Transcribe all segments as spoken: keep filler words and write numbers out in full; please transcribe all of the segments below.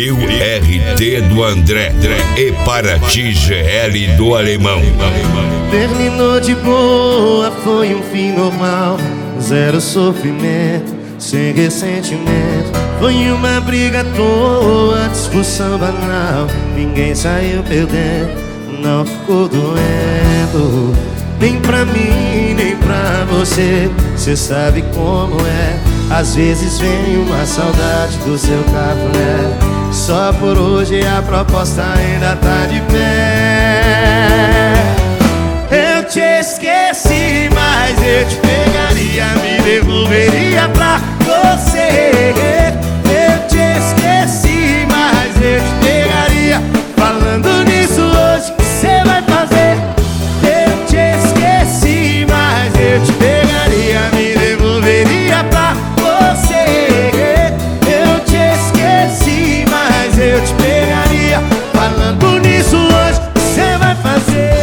Grill R T do André e para ti G L do Alemão. Terminou de boa, foi um fim normal, zero sofrimento, sem ressentimento. Foi uma briga à toa, discussão banal, ninguém saiu perdendo, não ficou doendo. Nem pra mim, nem pra você, cê sabe como é. Às vezes vem uma saudade do seu cafuné. Só por hoje a proposta ainda tá de pé. Eu te esqueci, mas eu te pegaria, me devolveria pra você. Eu te esqueci, mas eu te pegaria. Falando nisso hoje, o que cê vai fazer? Eu te esqueci, mas eu te pegaria, me devolveria pra você. Eu te esqueci, mas eu te pegaria. Falando nisso hoje, o que cê vai fazer?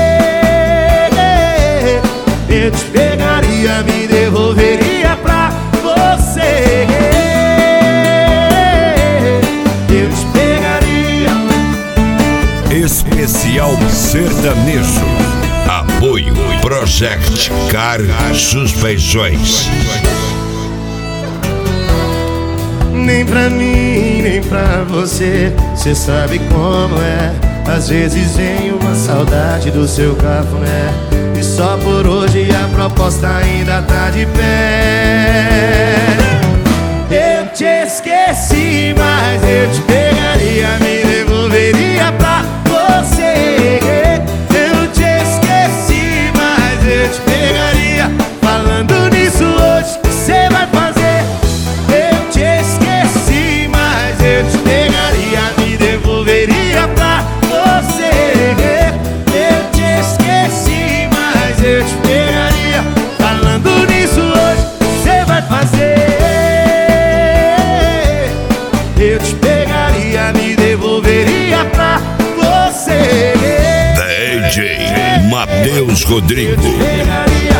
Eu te pegaria, me devolveria pra você. Eu te pegaria. Especial sertanejo. Apoio Project Car Suspensões. Nem pra mim, nem pra você, cê sabe como é. Às vezes vem uma saudade do seu cafuné. E só por hoje a proposta ainda tá de pé. Eu te esqueci, mas eu te pegaria, me devolveria pra você. Eu te esqueci, mas eu te pegaria. Falando nisso hoje, o que cê vai fazer? Eu te esqueci, mas eu te pegaria, me devolveria pra você. Eu te esqueci, mas eu te pegaria. Falando nisso hoje, o que cê vai fazer? Eu te pegaria, me devolveria pra você. D J Matheus Rodrigo. Eu te pegaria.